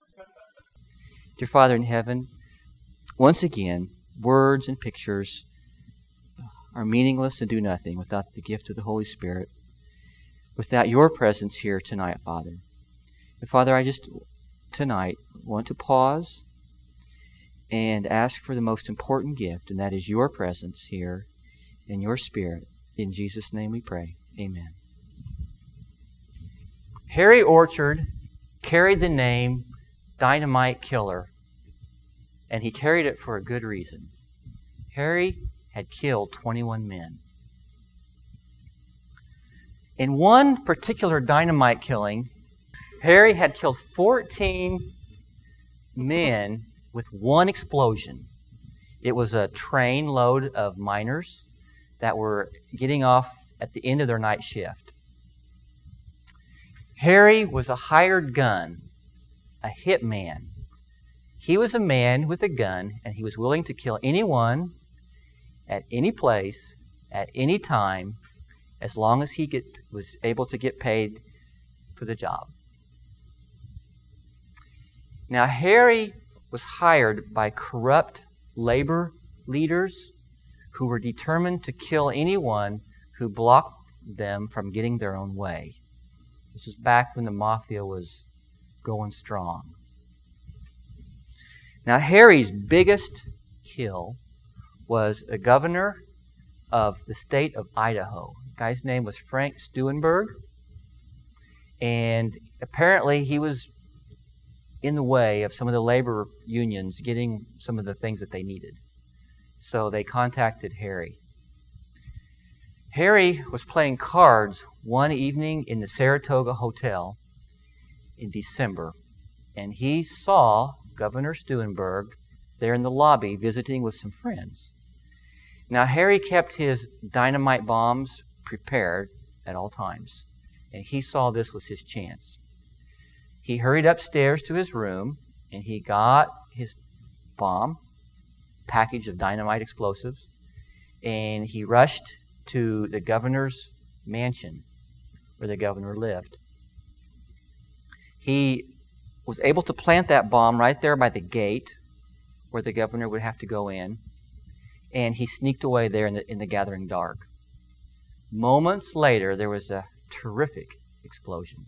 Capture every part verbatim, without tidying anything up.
Dear Father in heaven, once again, words and pictures are meaningless and do nothing without the gift of the Holy Spirit, without your presence here tonight, Father. And Father, I just tonight want to pause and ask for the most important gift, and that is your presence here and your Spirit. In Jesus' name we pray. Amen. Harry Orchard carried the name Dynamite Killer, and he carried it for a good reason. Harry had killed twenty-one men. In one particular dynamite killing, Harry had killed fourteen men with one explosion. It was a train load of miners that were getting off at the end of their night shift. Harry was a hired gun, a hitman. He was a man with a gun, and he was willing to kill anyone at any place, at any time, as long as he get, was able to get paid for the job. Now, Harry was hired by corrupt labor leaders who were determined to kill anyone who blocked them from getting their own way. This was back when the mafia was going strong. Now, Harry's biggest kill was a governor of the state of Idaho. The guy's name was Frank Steunenberg, and apparently he was in the way of some of the labor unions getting some of the things that they needed. So they contacted Harry. Harry was playing cards one evening in the Saratoga Hotel in December, and he saw Governor Steunenberg there in the lobby visiting with some friends. Now, Harry kept his dynamite bombs prepared at all times, and he saw this was his chance. He hurried upstairs to his room, and he got his bomb, package of dynamite explosives, and he rushed to the governor's mansion where the governor lived. He was able to plant that bomb right there by the gate where the governor would have to go in, and he sneaked away there in the, in the gathering dark. Moments later, there was a terrific explosion.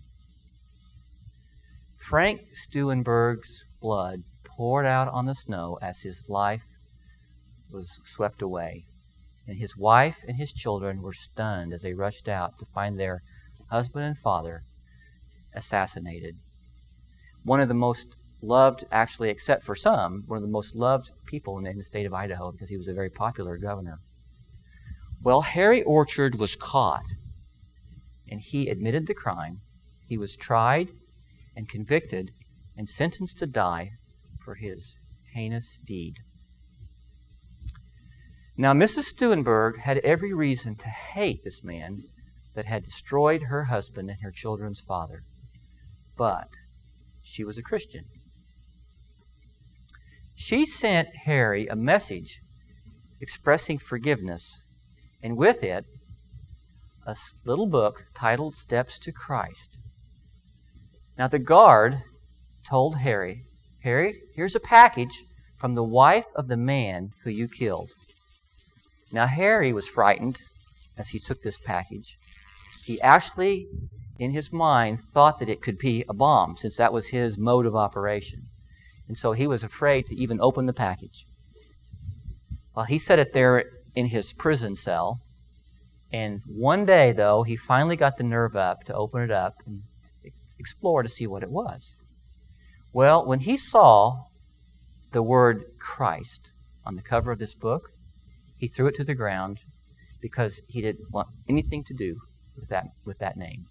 Frank Steunenberg's blood poured out on the snow as his life was swept away, and his wife and his children were stunned as they rushed out to find their husband and father assassinated. One of the most loved, actually, except for some, one of the most loved people in the state of Idaho because he was a very popular governor. Well, Harry Orchard was caught, and he admitted the crime. He was tried and convicted and sentenced to die for his heinous deed. Now, Missus Steunenberg had every reason to hate this man that had destroyed her husband and her children's father. But she was a Christian. She sent Harry a message expressing forgiveness, and with it, a little book titled Steps to Christ. Now, the guard told Harry, Harry, here's a package from the wife of the man who you killed. Now, Harry was frightened as he took this package. He actually, in his mind, thought that it could be a bomb, since that was his mode of operation. And so he was afraid to even open the package. Well, he set it there in his prison cell. And one day, though, he finally got the nerve up to open it up and explore to see what it was. Well, when he saw the word Christ on the cover of this book, he threw it to the ground because he didn't want anything to do with that, with that name.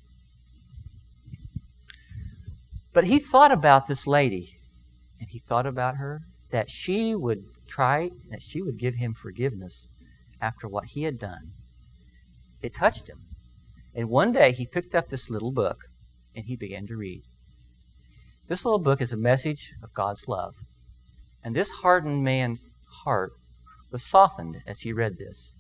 But he thought about this lady, and he thought about her, that she would try, that she would give him forgiveness after what he had done. It touched him. And one day he picked up this little book, and he began to read. This little book is a message of God's love. And this hardened man's heart was softened as he read this.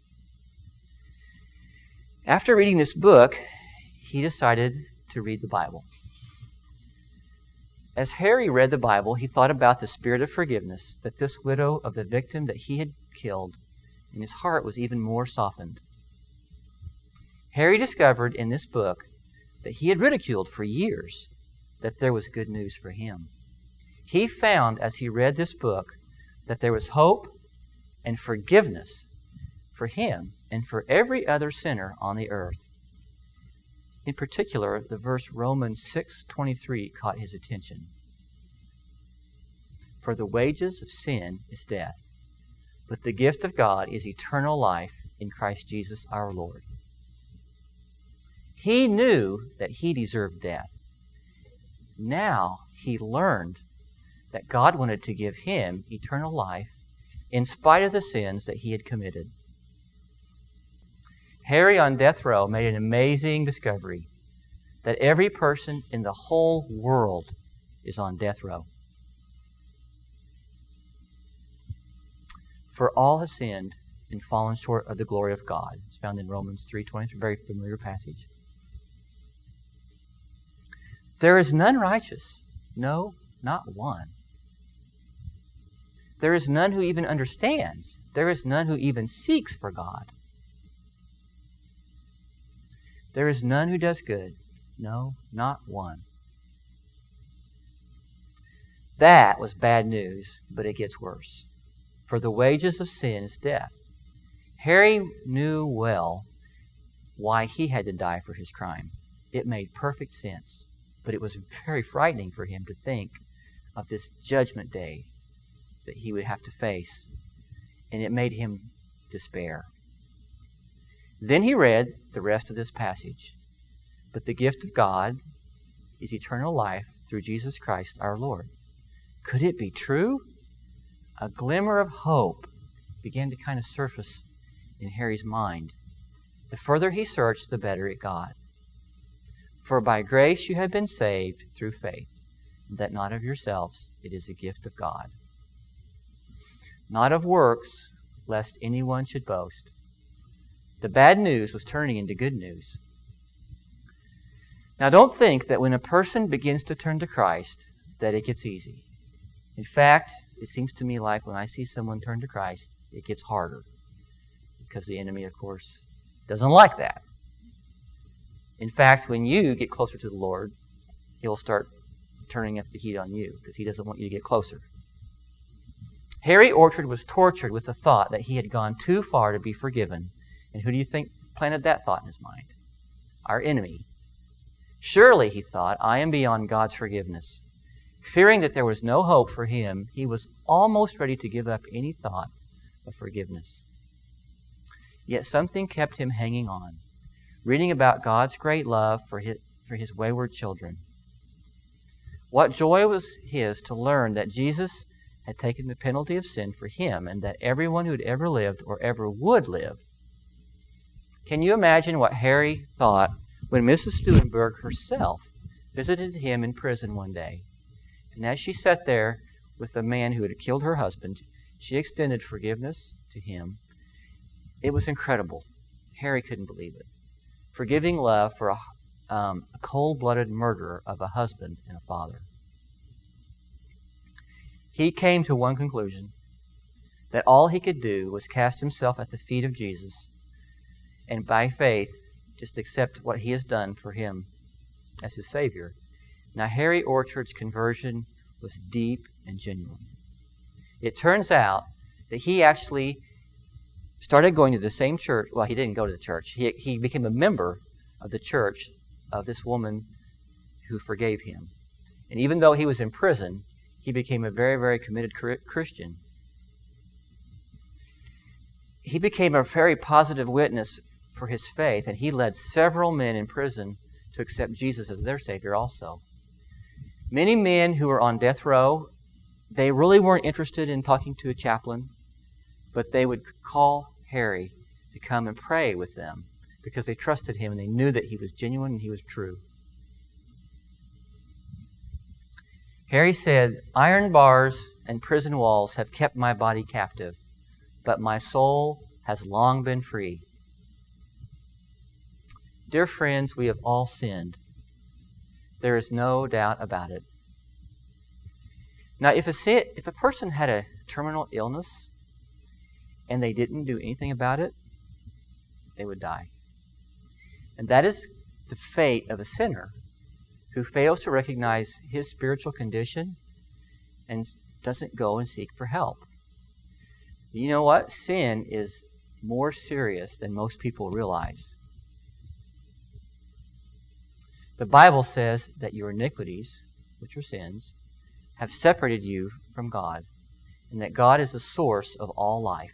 After reading this book, he decided to read the Bible. As Harry read the Bible, he thought about the spirit of forgiveness that this widow of the victim that he had killed, and his heart was even more softened. Harry discovered in this book that he had ridiculed for years that there was good news for him. He found as he read this book that there was hope and forgiveness for him and for every other sinner on the earth. In particular, the verse Romans six twenty-three caught his attention. For the wages of sin is death, but the gift of God is eternal life in Christ Jesus our Lord. He knew that he deserved death. Now he learned that God wanted to give him eternal life in spite of the sins that he had committed. Harry on death row made an amazing discovery that every person in the whole world is on death row. For all have sinned and fallen short of the glory of God. It's found in Romans three twenty-three, very familiar passage. There is none righteous, no, not one. There is none who even understands. There is none who even seeks for God. There is none who does good, no, not one. That was bad news, but it gets worse. For the wages of sin is death. Harry knew well why he had to die for his crime. It made perfect sense. But it was very frightening for him to think of this judgment day that he would have to face, and it made him despair. Then he read the rest of this passage. But the gift of God is eternal life through Jesus Christ our Lord. Could it be true? A glimmer of hope began to kind of surface in Harry's mind. The further he searched, the better it got. For by grace you have been saved through faith, that not of yourselves, it is a gift of God. Not of works, lest anyone should boast. The bad news was turning into good news. Now don't think that when a person begins to turn to Christ, that it gets easy. In fact, it seems to me like when I see someone turn to Christ, it gets harder. Because the enemy, of course, doesn't like that. In fact, when you get closer to the Lord, He'll start turning up the heat on you because He doesn't want you to get closer. Harry Orchard was tortured with the thought that he had gone too far to be forgiven. And who do you think planted that thought in his mind? Our enemy. Surely, he thought, I am beyond God's forgiveness. Fearing that there was no hope for him, he was almost ready to give up any thought of forgiveness. Yet something kept him hanging on, reading about God's great love for his, for his wayward children. What joy was his to learn that Jesus had taken the penalty of sin for him and that everyone who had ever lived or ever would live. Can you imagine what Harry thought when Missus Stuenberg herself visited him in prison one day? And as she sat there with the man who had killed her husband, she extended forgiveness to him. It was incredible. Harry couldn't believe it. Forgiving love for a, um, a cold-blooded murderer of a husband and a father. He came to one conclusion, that all he could do was cast himself at the feet of Jesus and by faith just accept what he has done for him as his Savior. Now, Harry Orchard's conversion was deep and genuine. It turns out that he actually started going to the same church. Well, he didn't go to the church. He, he became a member of the church of this woman who forgave him. And even though he was in prison, he became a very, very committed Christian. He became a very positive witness for his faith, and he led several men in prison to accept Jesus as their Savior also. Many men who were on death row, they really weren't interested in talking to a chaplain, but they would call Harry to come and pray with them because they trusted him and they knew that he was genuine and he was true. Harry said, "Iron bars and prison walls have kept my body captive, but my soul has long been free." Dear friends, we have all sinned. There is no doubt about it. Now, if a, sin, if a person had a terminal illness and they didn't do anything about it, they would die. And that is the fate of a sinner who fails to recognize his spiritual condition and doesn't go and seek for help. You know what? Sin is more serious than most people realize. The Bible says that your iniquities, which are sins, have separated you from God, and that God is the source of all life.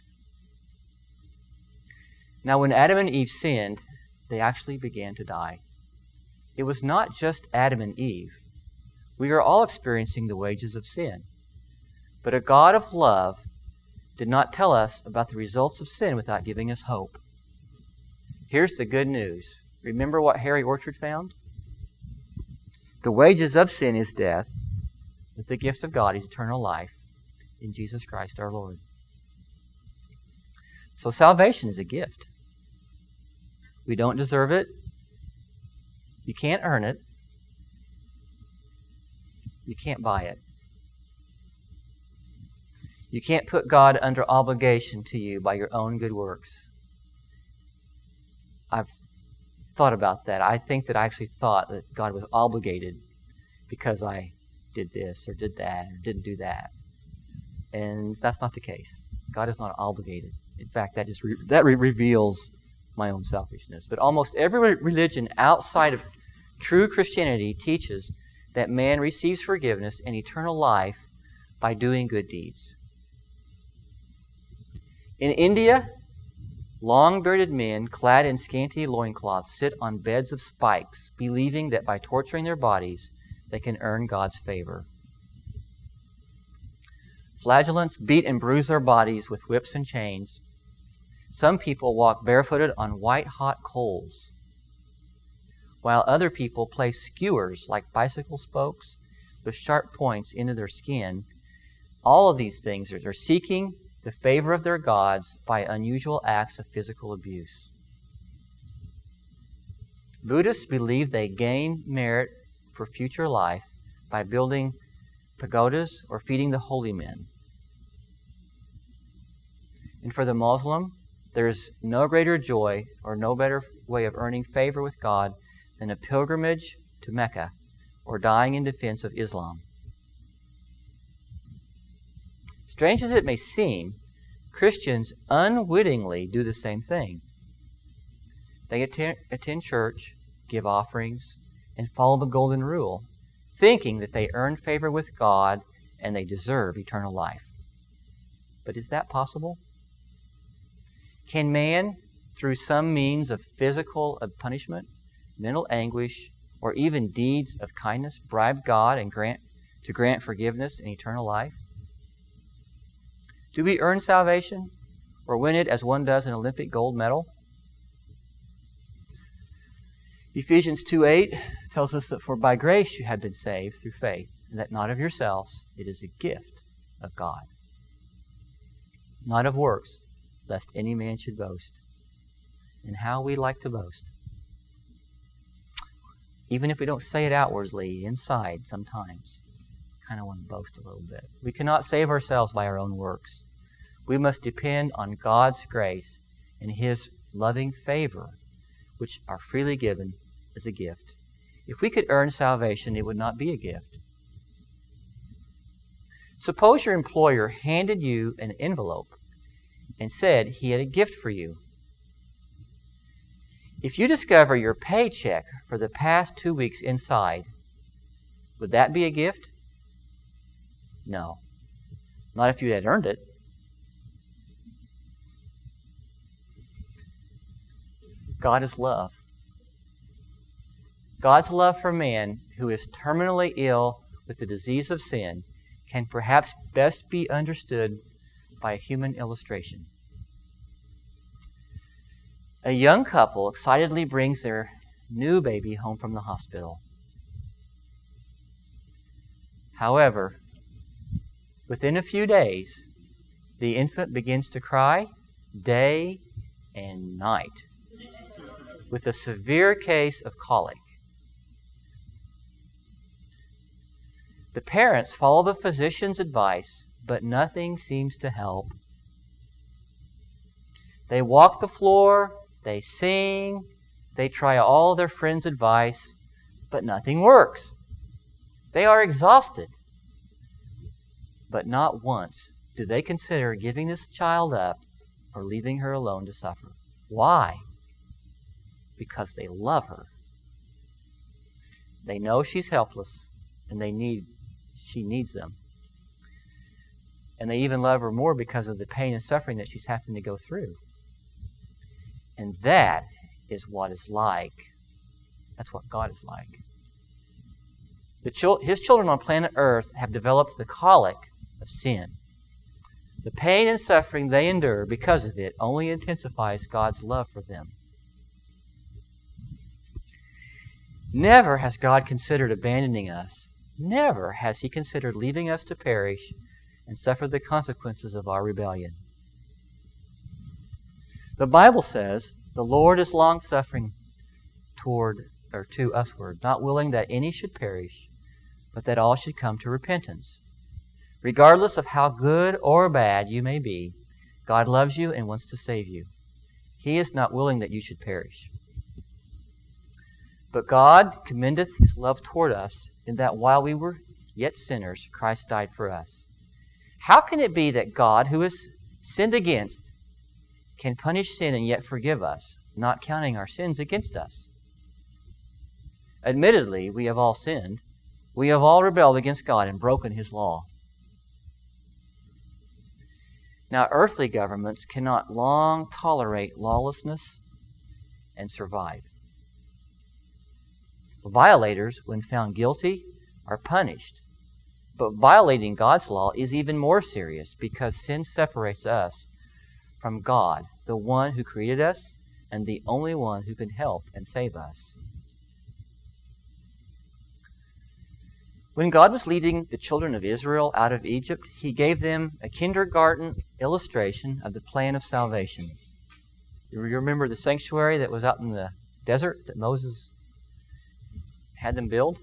Now, when Adam and Eve sinned, they actually began to die. It was not just Adam and Eve. We are all experiencing the wages of sin. But a God of love did not tell us about the results of sin without giving us hope. Here's the good news. Remember what Harry Orchard found? The wages of sin is death, but the gift of God is eternal life in Jesus Christ our Lord. So salvation is a gift. We don't deserve it. You can't earn it. You can't buy it. You can't put God under obligation to you by your own good works. I've thought about that. I think that I actually thought that God was obligated because I did this or did that or didn't do that. And that's not the case. God is not obligated. In fact, that just re- that re- reveals my own selfishness. But almost every religion outside of true Christianity teaches that man receives forgiveness and eternal life by doing good deeds. In India, long-bearded men clad in scanty loincloths sit on beds of spikes, believing that by torturing their bodies, they can earn God's favor. Flagellants beat and bruise their bodies with whips and chains. Some people walk barefooted on white-hot coals, while other people place skewers like bicycle spokes with sharp points into their skin. All of these things are they're seeking the favor of their gods by unusual acts of physical abuse. Buddhists believe they gain merit for future life by building pagodas or feeding the holy men. And for the Muslim, there is no greater joy or no better way of earning favor with God than a pilgrimage to Mecca or dying in defense of Islam. Strange as it may seem, Christians unwittingly do the same thing. They attend, attend church, give offerings, and follow the golden rule, thinking that they earn favor with God and they deserve eternal life. But is that possible? Can man, through some means of physical punishment, mental anguish, or even deeds of kindness, bribe God and grant to grant forgiveness and eternal life? Do we earn salvation or win it as one does an Olympic gold medal? Ephesians two eight tells us that for by grace you have been saved through faith, and that not of yourselves, it is a gift of God. Not of works, lest any man should boast. And how we like to boast. Even if we don't say it outwardly, inside sometimes, kind of want to boast a little bit. We cannot save ourselves by our own works. We must depend on God's grace and His loving favor, which are freely given as a gift. If we could earn salvation, it would not be a gift. Suppose your employer handed you an envelope and said he had a gift for you. If you discover your paycheck for the past two weeks inside, would that be a gift? No. Not if you had earned it. God is love. God's love for man who is terminally ill with the disease of sin can perhaps best be understood by a human illustration. A young couple excitedly brings their new baby home from the hospital. However, within a few days, the infant begins to cry day and night with a severe case of colic. The parents follow the physician's advice, but nothing seems to help. They walk the floor, they sing, they try all their friends' advice, but nothing works. They are exhausted. But not once do they consider giving this child up or leaving her alone to suffer. Why? Because they love her. They know she's helpless, and they need she needs them. And they even love her more because of the pain and suffering that she's having to go through. And that is what it's like. That's what God is like. The chil- His children on planet Earth have developed the colic of sin. The pain and suffering they endure because of it only intensifies God's love for them. Never has God considered abandoning us. Never has He considered leaving us to perish and suffer the consequences of our rebellion. The Bible says, "The Lord is long-suffering toward or to usward, not willing that any should perish, but that all should come to repentance." Regardless of how good or bad you may be, God loves you and wants to save you. He is not willing that you should perish. But God commendeth His love toward us in that while we were yet sinners, Christ died for us. How can it be that God, who is sinned against, can punish sin and yet forgive us, not counting our sins against us? Admittedly, we have all sinned. We have all rebelled against God and broken His law. Now, earthly governments cannot long tolerate lawlessness and survive. Violators, when found guilty, are punished. But violating God's law is even more serious because sin separates us from God, the one who created us and the only one who can help and save us. When God was leading the children of Israel out of Egypt, He gave them a kindergarten illustration of the plan of salvation. You remember the sanctuary that was out in the desert that Moses had them build?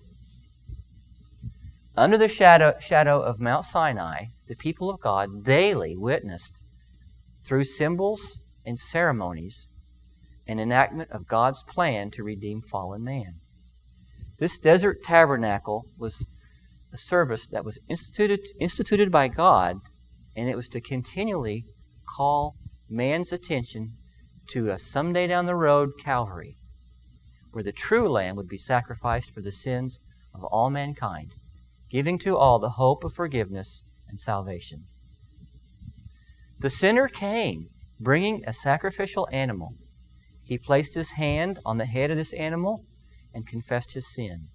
Under the shadow, shadow of Mount Sinai, the people of God daily witnessed, through symbols and ceremonies, an enactment of God's plan to redeem fallen man. This desert tabernacle was a service that was instituted, instituted by God, and it was to continually call man's attention to a someday down the road Calvary, where the true Lamb would be sacrificed for the sins of all mankind, giving to all the hope of forgiveness and salvation. The sinner came, bringing a sacrificial animal. He placed his hand on the head of this animal and confessed his sin.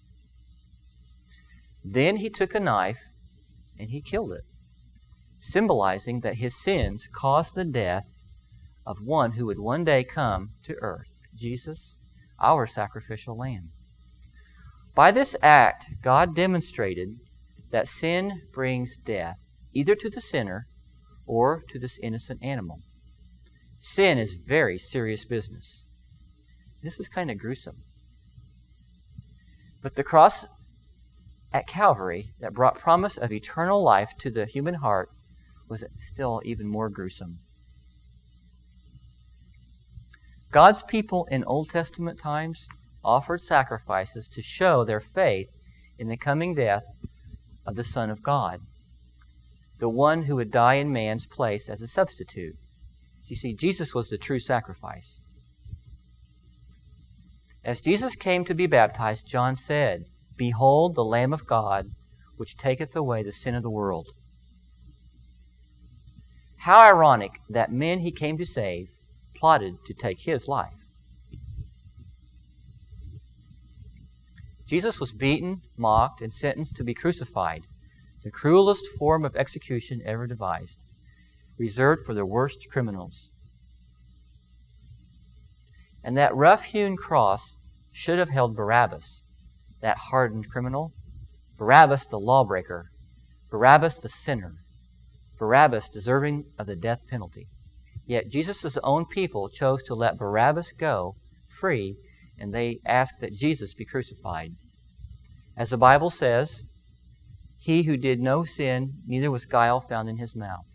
Then he took a knife and he killed it, symbolizing that his sins caused the death of one who would one day come to earth, Jesus, our sacrificial lamb. By this act, God demonstrated that sin brings death, either to the sinner or to this innocent animal. Sin is very serious business. This is kind of gruesome. But the cross at Calvary that brought promise of eternal life to the human heart was still even more gruesome. God's people in Old Testament times offered sacrifices to show their faith in the coming death of the Son of God, the one who would die in man's place as a substitute. So you see, Jesus was the true sacrifice. As Jesus came to be baptized, John said, "Behold the Lamb of God, which taketh away the sin of the world." How ironic that men He came to save plotted to take His life. Jesus was beaten, mocked, and sentenced to be crucified, the cruelest form of execution ever devised, reserved for the worst criminals. And that rough-hewn cross should have held Barabbas, that hardened criminal, Barabbas the lawbreaker, Barabbas the sinner, Barabbas deserving of the death penalty. Yet Jesus' own people chose to let Barabbas go free, and they asked that Jesus be crucified. As the Bible says, He who did no sin, neither was guile found in his mouth.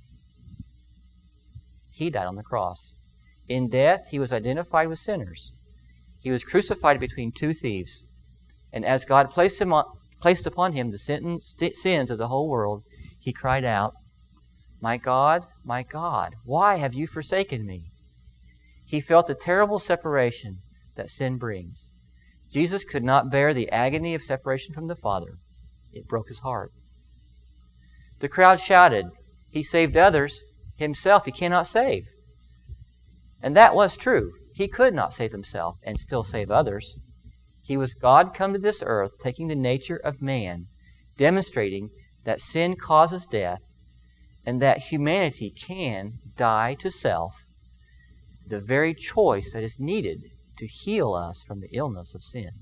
He died on the cross. In death, he was identified with sinners. He was crucified between two thieves. And as God placed, him on, placed upon him the sins of the whole world, he cried out, "My God, my God, why have you forsaken me?" He felt the terrible separation that sin brings. Jesus could not bear the agony of separation from the Father. It broke his heart. The crowd shouted, "He saved others. Himself he cannot save." And that was true. He could not save himself and still save others. He was God come to this earth, taking the nature of man, demonstrating that sin causes death and that humanity can die to self, the very choice that is needed to heal us from the illness of sin.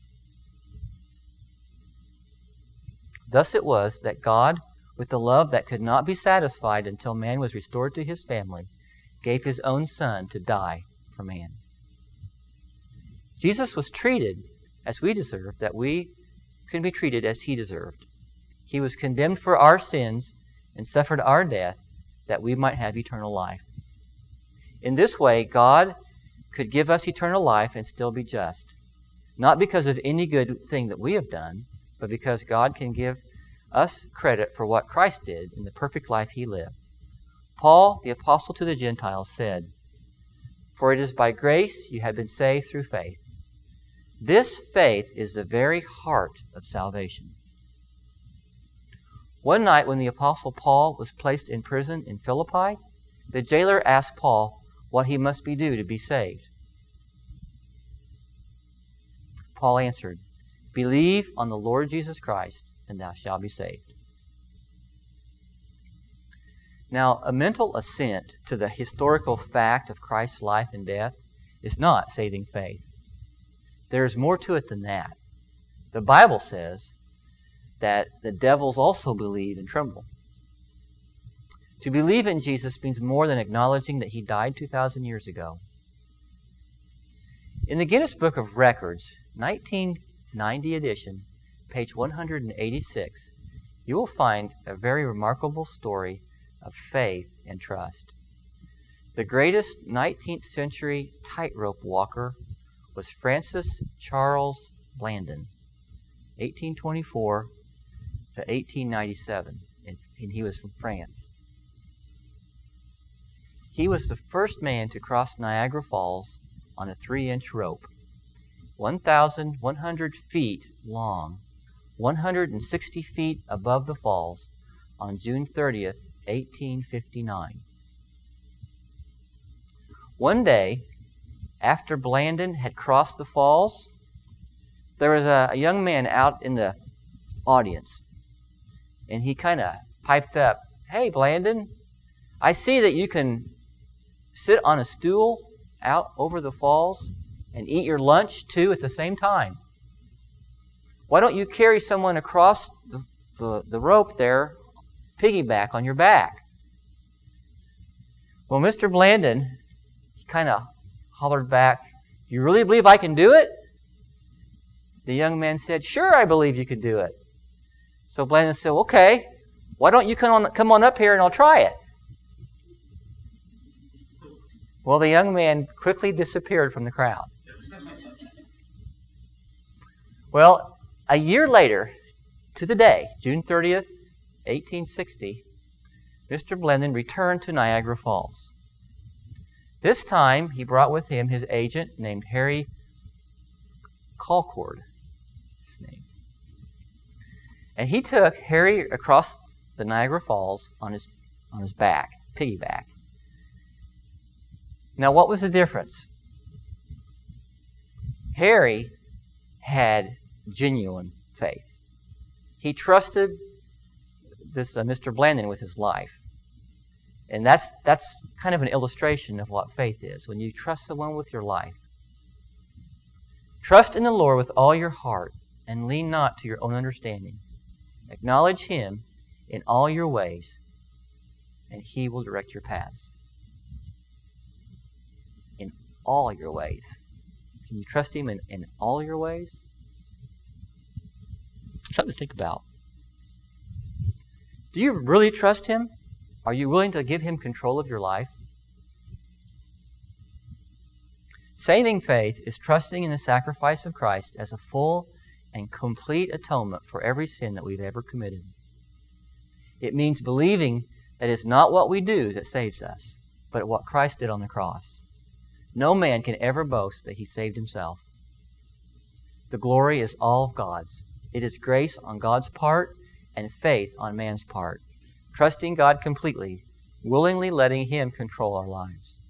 Thus it was that God, with the love that could not be satisfied until man was restored to his family, gave his own Son to die for man. Jesus was treated as we deserved, that we could be treated as he deserved. He was condemned for our sins and suffered our death that we might have eternal life. In this way, God could give us eternal life and still be just, not because of any good thing that we have done, but because God can give us credit for what Christ did in the perfect life he lived. Paul, the apostle to the Gentiles, said, "For it is by grace you have been saved through faith." This faith is the very heart of salvation. One night when the apostle Paul was placed in prison in Philippi, the jailer asked Paul what he must be do to be saved. Paul answered, "Believe on the Lord Jesus Christ, and thou shalt be saved." Now, a mental assent to the historical fact of Christ's life and death is not saving faith. There is more to it than that. The Bible says that the devils also believe and tremble. To believe in Jesus means more than acknowledging that he died two thousand years ago. In the Guinness Book of Records, nineteen ninety edition, page one hundred eighty-six, you will find a very remarkable story of faith and trust. The greatest nineteenth century tightrope walker was Francis Charles Blandin, eighteen twenty-four to eighteen ninety-seven, and, and he was from France. He was the first man to cross Niagara Falls on a three-inch rope, one thousand one hundred feet long, one hundred sixty feet above the falls, on June thirtieth, eighteen fifty-nine. One day, after Blandin had crossed the falls, there was a, a young man out in the audience, and he kind of piped up, "Hey, Blandin, I see that you can sit on a stool out over the falls and eat your lunch too at the same time. Why don't you carry someone across the, the, the rope there, piggyback on your back?" Well, Mister Blandin, he kind of hollered back, "Do you really believe I can do it?" The young man said, "Sure, I believe you can do it." So Blandin said, "Okay, why don't you come on, come on up here and I'll try it." Well, the young man quickly disappeared from the crowd. Well, a year later, to the day, June thirtieth, eighteen sixty, Mister Blandin returned to Niagara Falls. This time, he brought with him his agent named Harry Colcord, his name. And he took Harry across the Niagara Falls on his on his back, piggyback. Now, what was the difference? Harry had genuine faith. He trusted this uh, Mister Blandin with his life. And that's that's kind of an illustration of what faith is, when you trust someone with your life. Trust in the Lord with all your heart and lean not to your own understanding. Acknowledge him in all your ways, and he will direct your paths. In all your ways. Can you trust him in, in all your ways? Something to think about. Do you really trust Him? Are you willing to give Him control of your life? Saving faith is trusting in the sacrifice of Christ as a full and complete atonement for every sin that we've ever committed. It means believing that it's not what we do that saves us, but what Christ did on the cross. No man can ever boast that he saved himself. The glory is all of God's. It is grace on God's part and faith on man's part. Trusting God completely, willingly letting Him control our lives.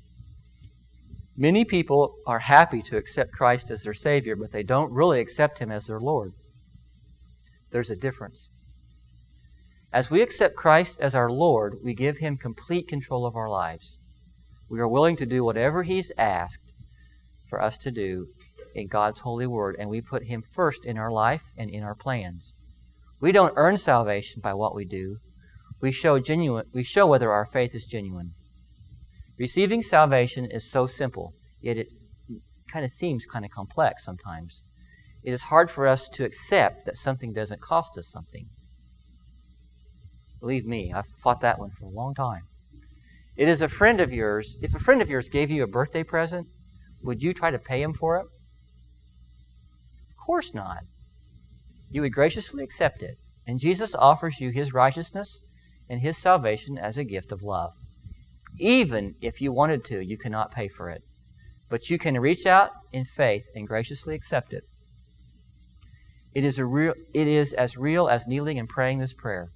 Many people are happy to accept Christ as their Savior, but they don't really accept Him as their Lord. There's a difference. As we accept Christ as our Lord, we give Him complete control of our lives. We are willing to do whatever He's asked for us to do in God's holy word, and we put Him first in our life and in our plans. We don't earn salvation by what we do. We show genuine, we show whether our faith is genuine. Receiving salvation is so simple, yet it kind of seems kind of complex sometimes. It is hard for us to accept that something doesn't cost us something. Believe me, I've fought that one for a long time. It is a friend of yours. If a friend of yours gave you a birthday present, would you try to pay him for it? Of course not. You would graciously accept it. And Jesus offers you His righteousness and His salvation as a gift of love. Even if you wanted to, you cannot pay for it. But you can reach out in faith and graciously accept it. It is, a real, it is as real as kneeling and praying this prayer.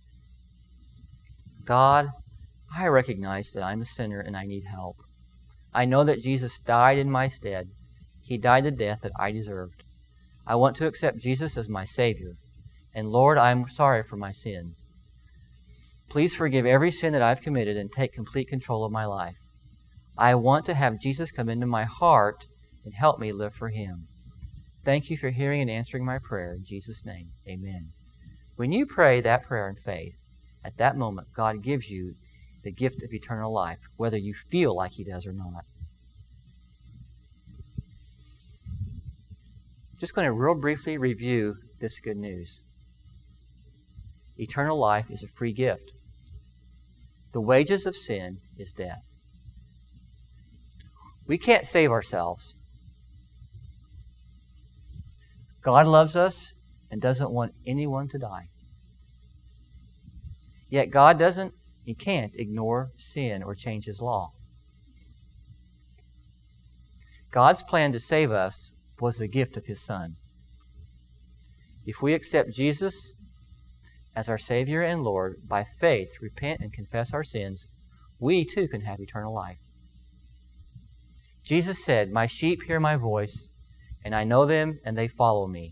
God, I recognize that I'm a sinner and I need help. I know that Jesus died in my stead. He died the death that I deserved. I want to accept Jesus as my Savior. And Lord, I'm sorry for my sins. Please forgive every sin that I've committed and take complete control of my life. I want to have Jesus come into my heart and help me live for Him. Thank you for hearing and answering my prayer. In Jesus' name, amen. When you pray that prayer in faith, at that moment, God gives you the gift of eternal life, whether you feel like He does or not. Just going to real briefly review this good news. Eternal life is a free gift. The wages of sin is death. We can't save ourselves. God loves us and doesn't want anyone to die. Yet God doesn't, He can't ignore sin or change His law. God's plan to save us was the gift of His Son. If we accept Jesus as our Savior and Lord, by faith, repent and confess our sins, we too can have eternal life. Jesus said, "My sheep hear my voice, and I know them, and they follow me.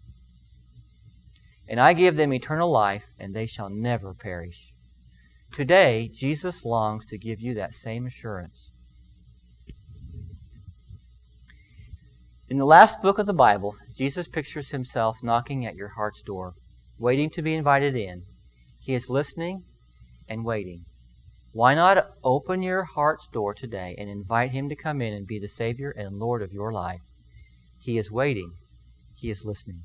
And I give them eternal life, and they shall never perish." Today, Jesus longs to give you that same assurance. In the last book of the Bible, Jesus pictures Himself knocking at your heart's door, waiting to be invited in. He is listening and waiting. Why not open your heart's door today and invite Him to come in and be the Savior and Lord of your life? He is waiting. He is listening.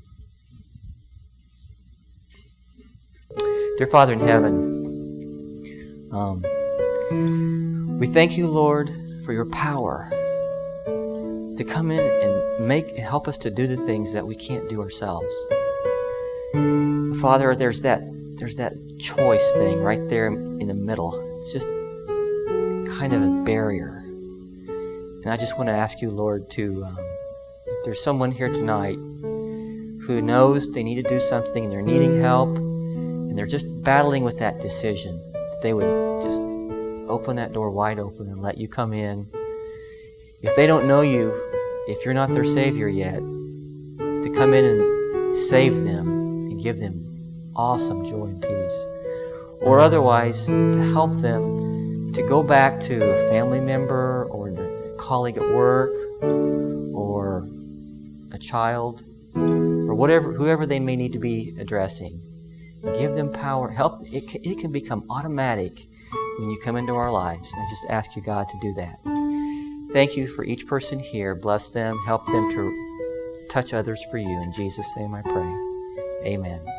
Dear Father in heaven, um, we thank You, Lord, for Your power to come in and make help us to do the things that we can't do ourselves. Father, there's that there's that choice thing right there in the middle. It's just kind of a barrier. And I just want to ask You, Lord, to um, if there's someone here tonight who knows they need to do something and they're needing help and they're just battling with that decision, that they would just open that door wide open and let You come in. If they don't know You, if You're not their Savior yet, to come in and save them and give them awesome joy and peace. Or otherwise, to help them to go back to a family member or a colleague at work or a child or whatever, whoever they may need to be addressing. Give them power. Help. It can, it can become automatic when You come into our lives. And I just ask You, God, to do that. Thank You for each person here. Bless them. Help them to touch others for You. In Jesus' name I pray. Amen.